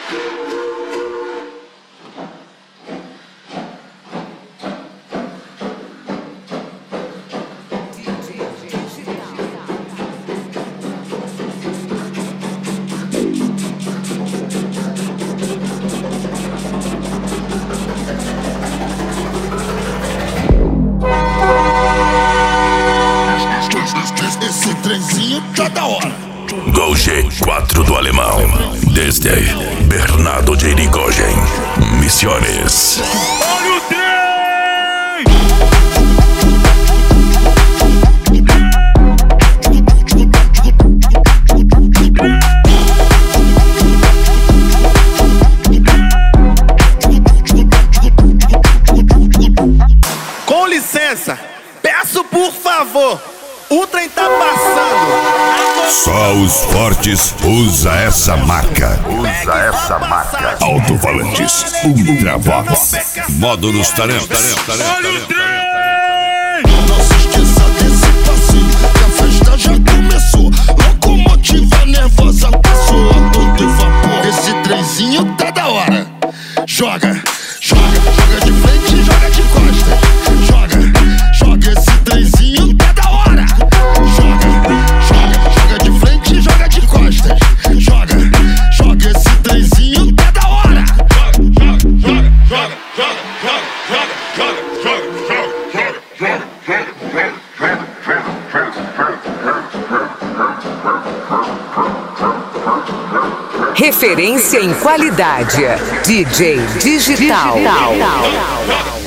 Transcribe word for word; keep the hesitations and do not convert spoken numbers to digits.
Esse trenzinho tá da hora. Gol G quatro do alemão. Desde Bernardo de Irigoyen, Misiones. Olha o trem! Com licença, peço por favor. O trem tá passando. Só os fortes usa essa marca. Usa essa marca. Alto-falantes Ultravox. Módulos Tarento. Olha o trem! Não se esqueça desse passinho, que a festa já começou. Locomotiva nervosa, passou a todo vapor. Esse trenzinho tá da hora. Joga, joga, joga de frente, joga de costas. Joga, joga esse trenzinho tá da hora. Joga, joga, joga de frente, joga de costas. Joga, joga esse trenzinho tá da hora. Joga, joga, joga, joga, joga, joga, joga, joga, Referência em qualidade. D J Digital. joga.